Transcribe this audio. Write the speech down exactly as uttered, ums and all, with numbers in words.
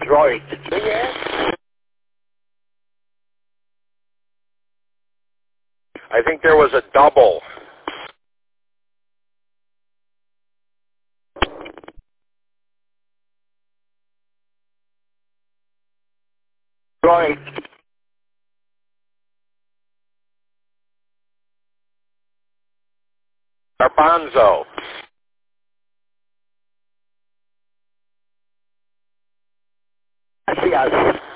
Detroit. Yeah. I think there was a double. Detroit. Garbanzo. Gracias.